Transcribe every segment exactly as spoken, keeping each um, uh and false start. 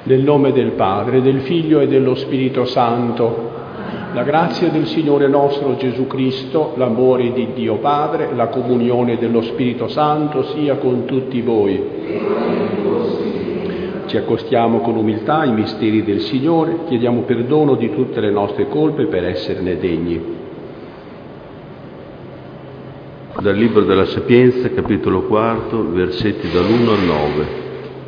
Nel nome del Padre, del Figlio e dello Spirito Santo. La grazia del Signore nostro Gesù Cristo, l'amore di Dio Padre, la comunione dello Spirito Santo sia con tutti voi. Ci accostiamo con umiltà ai misteri del Signore, chiediamo perdono di tutte le nostre colpe per esserne degni. Dal Libro della Sapienza, capitolo quarto, versetti dall'uno al nove.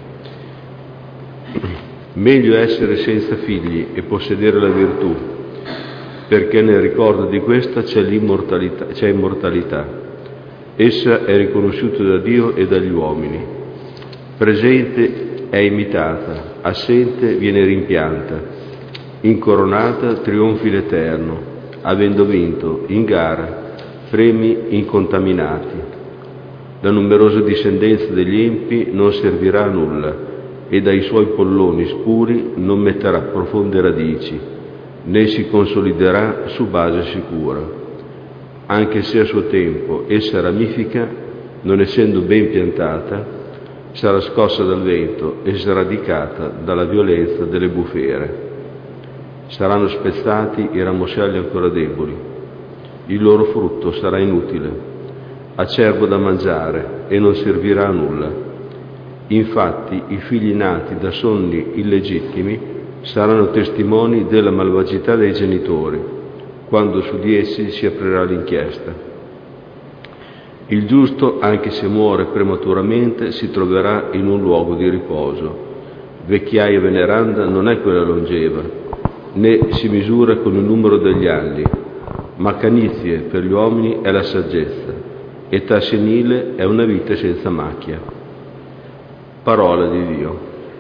Meglio essere senza figli e possedere la virtù, perché nel ricordo di questa c'è l'immortalità, c'è immortalità. Essa è riconosciuta da Dio e dagli uomini. Presente è imitata, assente viene rimpianta, incoronata trionfi l'Eterno, avendo vinto in gara premi incontaminati. La numerosa discendenza degli empi non servirà a nulla, e dai suoi polloni scuri non metterà profonde radici, né si consoliderà su base sicura. Anche se a suo tempo essa ramifica, non essendo ben piantata, sarà scossa dal vento e sradicata dalla violenza delle bufere. Saranno spezzati i ramoscelli ancora deboli, il loro frutto sarà inutile, acerbo da mangiare e non servirà a nulla. Infatti i figli nati da sonni illegittimi saranno testimoni della malvagità dei genitori, quando su di essi si aprirà l'inchiesta. Il giusto, anche se muore prematuramente, si troverà in un luogo di riposo. Vecchiaia veneranda non è quella longeva, né si misura con il numero degli anni, ma canizie per gli uomini è la saggezza, età senile è una vita senza macchia. Parola di Dio.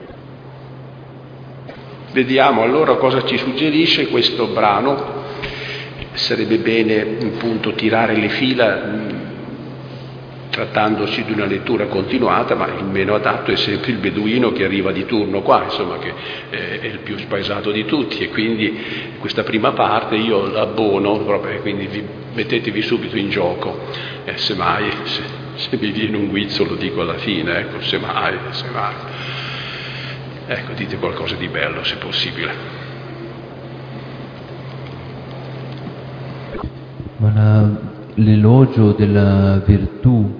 Vediamo allora cosa ci suggerisce questo brano. Sarebbe bene appunto tirare le fila mh, trattandosi di una lettura continuata, ma il meno adatto è sempre il beduino che arriva di turno qua, insomma, che è il più spaesato di tutti, e quindi questa prima parte io l'abbono proprio, quindi vi, mettetevi subito in gioco, eh, semmai se, se vi viene un guizzo lo dico alla fine, ecco, semmai, semmai. Ecco, dite qualcosa di bello se possibile. Ma la, l'elogio della virtù,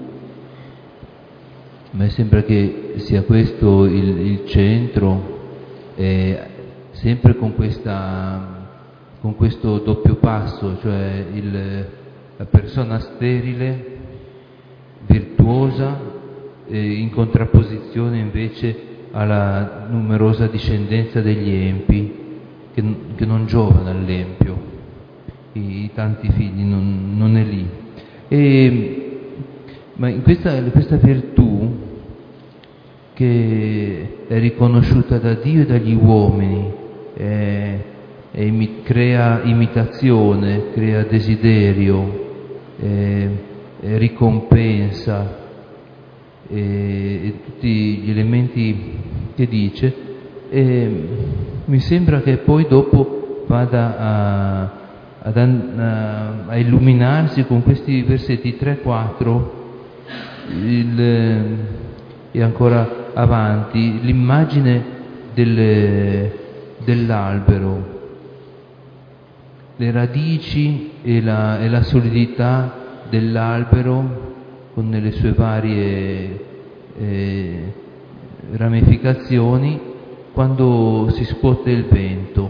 a me sembra che sia questo il, il centro, eh, sempre con, questa, con questo doppio passo, cioè il, la persona sterile, virtuosa, eh, in contrapposizione invece alla numerosa discendenza degli empi, che, che non giovano all'empio, i, i tanti figli, non, non è lì. E, ma in questa, questa virtù che è riconosciuta da Dio e dagli uomini, è, è, crea imitazione, crea desiderio, è, è ricompensa, e, e tutti gli elementi che dice, e mi sembra che poi dopo vada a, ad, a, a illuminarsi con questi versetti tre quattro il, e ancora avanti l'immagine del, dell'albero, le radici e la, e la solidità dell'albero con le sue varie eh, ramificazioni quando si scuote il vento.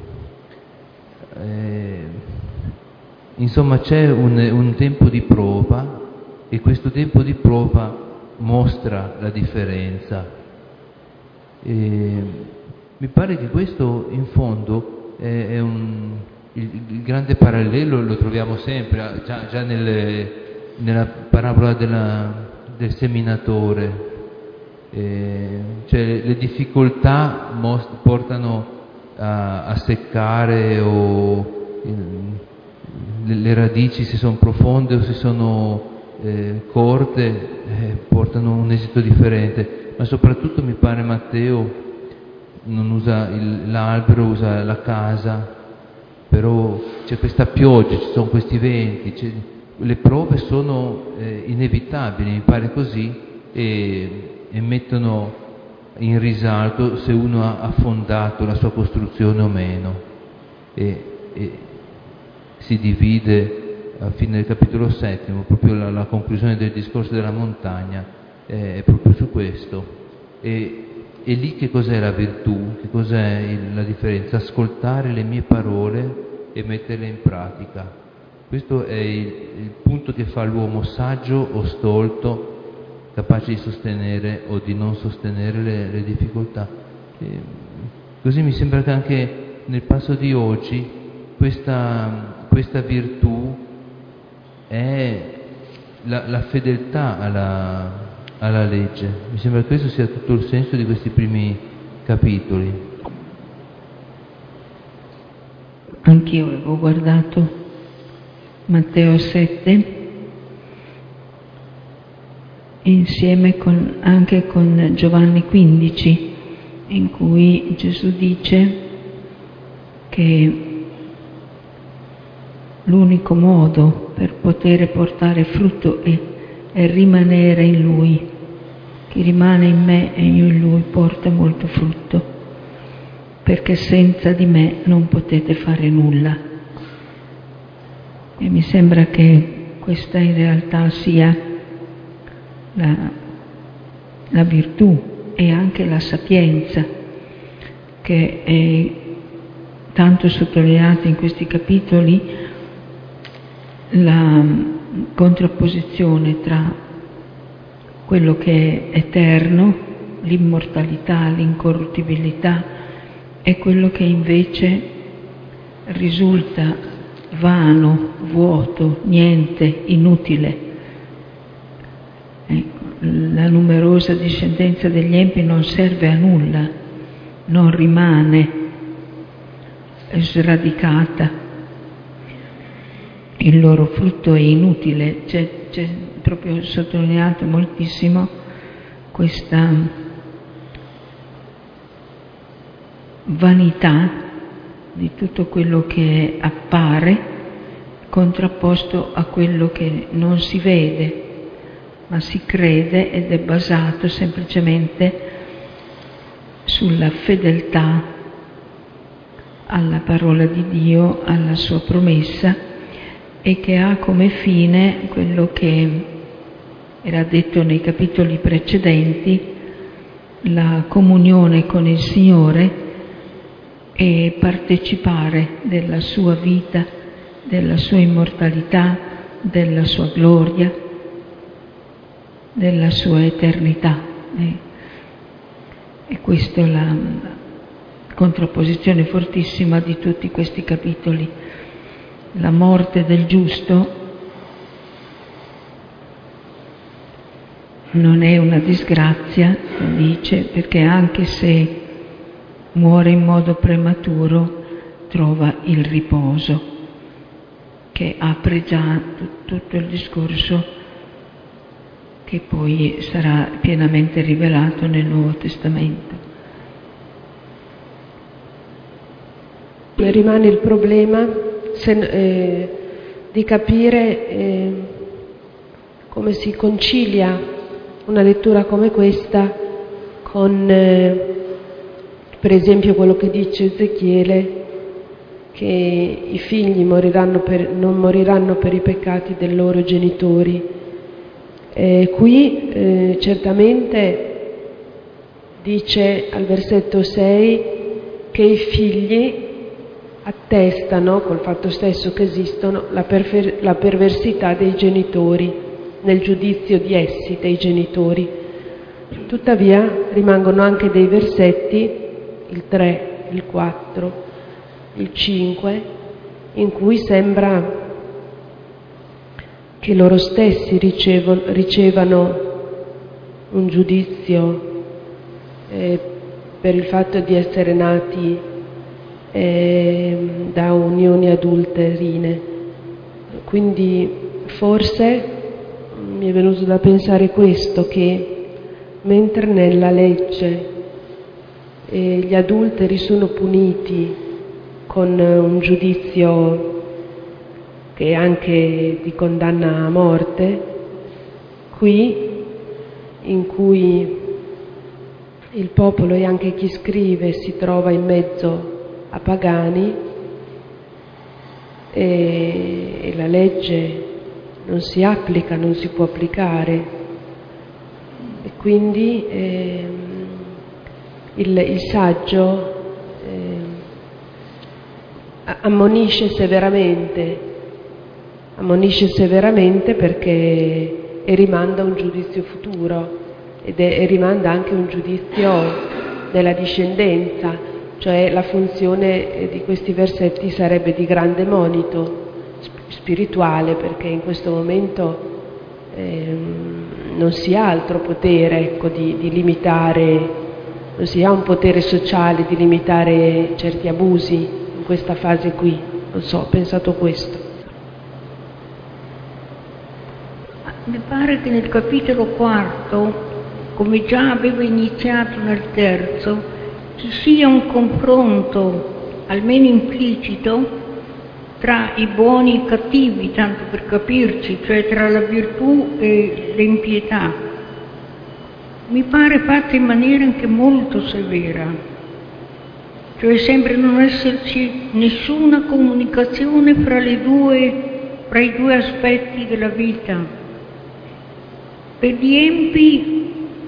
Eh, insomma c'è un, un tempo di prova, e questo tempo di prova mostra la differenza. E mi pare che questo in fondo è, è un, il, il grande parallelo lo troviamo sempre già, già nelle nella parabola della, del seminatore, eh, cioè le difficoltà most- portano a, a seccare, o eh, le, le radici se sono profonde o se sono eh, corte eh, portano un esito differente, ma soprattutto mi pare Matteo non usa il, l'albero, usa la casa, però c'è questa pioggia, ci sono questi venti, c'è, le prove sono eh, inevitabili, mi pare così, e, e mettono in risalto se uno ha affondato la sua costruzione o meno, e, e si divide a fine del capitolo settimo, proprio la, la conclusione del discorso della montagna eh, è proprio su questo. E, e lì che cos'è la virtù? Che cos'è il, la differenza? Ascoltare le mie parole e metterle in pratica. Questo è il, il punto che fa l'uomo saggio o stolto, capace di sostenere o di non sostenere le, le difficoltà. E così mi sembra che anche nel passo di oggi questa, questa virtù è la, la fedeltà alla, alla legge. Mi sembra che questo sia tutto il senso di questi primi capitoli. Anch'io avevo guardato Matteo sette insieme con, anche con Giovanni quindici, in cui Gesù dice che l'unico modo per poter portare frutto è, è rimanere in Lui. Chi rimane in me e io in Lui porta molto frutto, perché senza di me non potete fare nulla. E mi sembra che questa in realtà sia la, la virtù e anche la sapienza che è tanto sottolineata in questi capitoli, la contrapposizione tra quello che è eterno, l'immortalità, l'incorruttibilità, e quello che invece risulta vano, vuoto, niente, inutile. Ecco, la numerosa discendenza degli empi non serve a nulla, non rimane, è sradicata, il loro frutto è inutile. C'è, c'è proprio sottolineato moltissimo questa vanità di tutto quello che appare, contrapposto a quello che non si vede, ma si crede ed è basato semplicemente sulla fedeltà alla parola di Dio, alla sua promessa, e che ha come fine quello che era detto nei capitoli precedenti, la comunione con il Signore e partecipare della sua vita, della sua immortalità, della sua gloria, della sua eternità. E questa è la contrapposizione fortissima di tutti questi capitoli. La morte del giusto non è una disgrazia, dice, perché anche se muore in modo prematuro trova il riposo, che apre già tutto il discorso che poi sarà pienamente rivelato nel Nuovo Testamento. Rimane il problema se, eh, di capire eh, come si concilia una lettura come questa con, eh, per esempio, quello che dice Ezechiele, che i figli moriranno per, non moriranno per i peccati dei loro genitori. Eh, qui eh, certamente dice al versetto sei che i figli attestano, col fatto stesso che esistono, la, perfer- la perversità dei genitori, nel giudizio di essi, dei genitori. Tuttavia rimangono anche dei versetti, il tre, il quattro, il cinque, in cui sembra che loro stessi ricevono, ricevano un giudizio eh, per il fatto di essere nati eh, da unioni adulterine. Quindi forse mi è venuto da pensare questo, che mentre nella legge eh, gli adulteri sono puniti con un giudizio che è anche di condanna a morte, qui in cui il popolo e anche chi scrive si trova in mezzo a pagani e, e la legge non si applica, non si può applicare, e quindi eh, il, il saggio eh, ammonisce severamente, ammonisce severamente perché e rimanda un giudizio futuro ed è, e rimanda anche un giudizio della discendenza, cioè la funzione di questi versetti sarebbe di grande monito spirituale, perché in questo momento ehm, non si ha altro potere, ecco, di, di limitare, non si ha un potere sociale di limitare certi abusi in questa fase qui. Non so, ho pensato questo. Mi pare che nel capitolo quarto, come già avevo iniziato nel terzo, ci sia un confronto, almeno implicito, tra i buoni e i cattivi, tanto per capirci, cioè tra la virtù e l'impietà. Mi pare fatta in maniera anche molto severa, cioè sembra non esserci nessuna comunicazione fra, le due, fra i due aspetti della vita. Per gli empi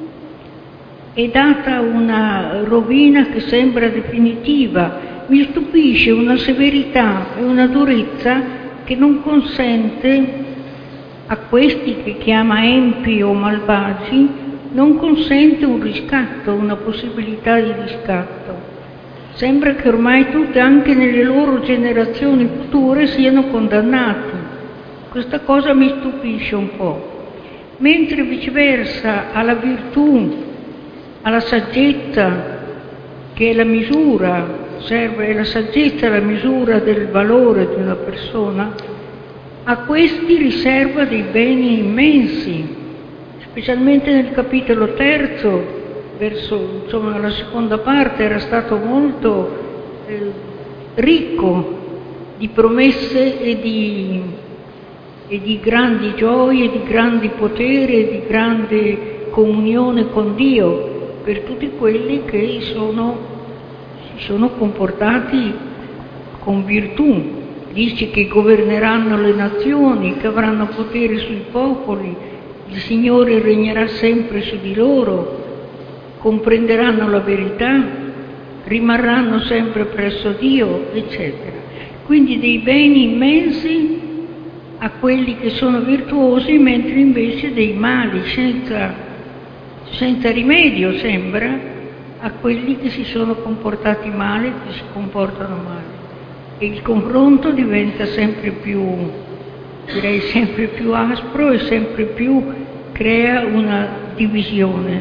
è data una rovina che sembra definitiva. Mi stupisce una severità e una durezza che non consente a questi che chiama empi o malvagi, non consente un riscatto, una possibilità di riscatto. Sembra che ormai tutte, anche nelle loro generazioni future, siano condannati. Questa cosa mi stupisce un po'. Mentre viceversa alla virtù, alla saggezza, che è la misura, serve la saggezza, la misura del valore di una persona, a questi riserva dei beni immensi, specialmente nel capitolo terzo, verso insomma la seconda parte, era stato molto eh, ricco di promesse e di, e di grandi gioie, di grandi poteri, di grande comunione con Dio per tutti quelli che sono si sono comportati con virtù. Dice che governeranno le nazioni, che avranno potere sui popoli, il Signore regnerà sempre su di loro, comprenderanno la verità, rimarranno sempre presso Dio, eccetera. Quindi dei beni immensi a quelli che sono virtuosi, mentre invece dei mali senza, senza rimedio, sembra, a quelli che si sono comportati male, che si comportano male. E il confronto diventa sempre più, direi sempre più aspro e sempre più crea una divisione.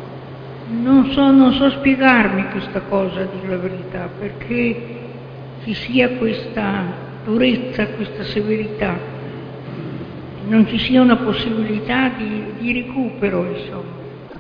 Non so, non so spiegarmi questa cosa, a dire la verità, perché ci sia questa durezza, questa severità, non ci sia una possibilità di, di recupero, insomma.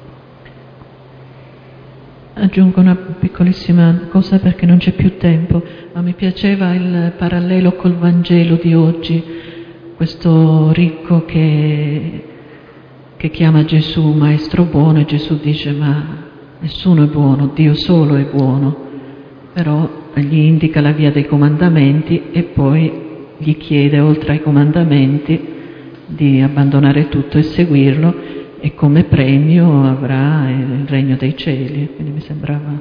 Aggiungo una piccolissima cosa perché non c'è più tempo, ma mi piaceva il parallelo col Vangelo di oggi, questo ricco che, che chiama Gesù maestro buono, e Gesù dice ma nessuno è buono, Dio solo è buono, però gli indica la via dei comandamenti e poi gli chiede oltre ai comandamenti di abbandonare tutto e seguirlo, e come premio avrà il regno dei cieli. Quindi mi sembrava.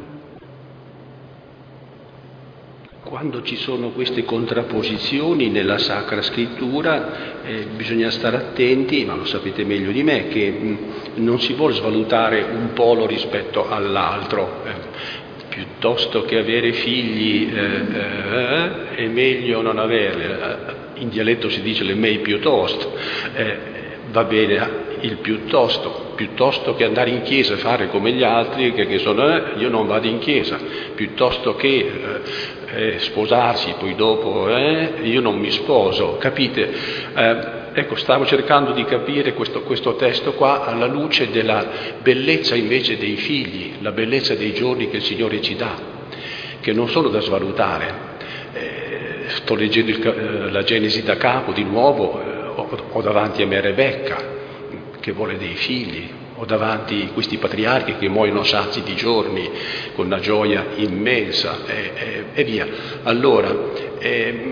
Quando ci sono queste contrapposizioni nella Sacra Scrittura eh, bisogna stare attenti, ma lo sapete meglio di me, che mh, non si vuole svalutare un polo rispetto all'altro. Eh, piuttosto che avere figli eh, eh, è meglio non averli. In dialetto si dice le mei piuttosto. Eh, va bene il piuttosto, piuttosto che andare in chiesa e fare come gli altri che, che sono eh, io non vado in chiesa, piuttosto che eh, eh, sposarsi poi dopo eh, io non mi sposo, capite? Eh, ecco, stavo cercando di capire questo, questo testo qua alla luce della bellezza invece dei figli, la bellezza dei giorni che il Signore ci dà, che non sono da svalutare. Eh, sto leggendo il, eh, la Genesi da capo di nuovo, eh, ho, ho davanti a me Rebecca che vuole dei figli, ho davanti questi patriarchi che muoiono sazi di giorni con una gioia immensa e, e, e via. Allora, ehm,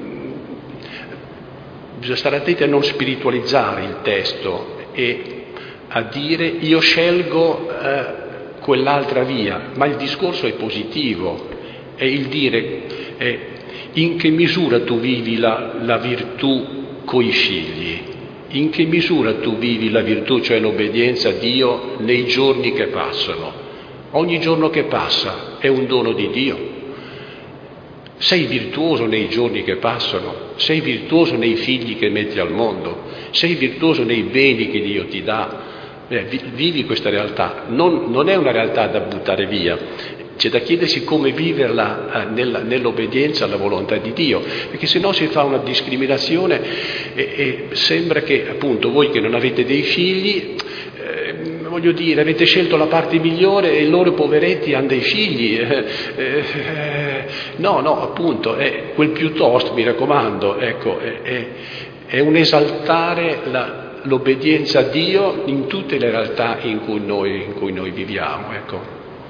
bisogna stare attenti a non spiritualizzare il testo e a dire io scelgo eh, quell'altra via, ma il discorso è positivo, è il dire eh, in che misura tu vivi la, la virtù coi figli, in che misura tu vivi la virtù, cioè l'obbedienza a Dio nei giorni che passano. Ogni giorno che passa è un dono di Dio. Sei virtuoso nei giorni che passano, sei virtuoso nei figli che metti al mondo, sei virtuoso nei beni che Dio ti dà. Eh, vivi questa realtà, non, non è una realtà da buttare via, c'è da chiedersi come viverla eh, nella, nell'obbedienza alla volontà di Dio, perché se no si fa una discriminazione e, e sembra che appunto voi che non avete dei figli, eh, voglio dire, avete scelto la parte migliore e loro poveretti hanno dei figli, eh, eh, no, no, appunto, è quel piuttosto, mi raccomando, ecco, è, è, è un esaltare la l'obbedienza a Dio in tutte le realtà in cui noi, in cui noi viviamo, ecco.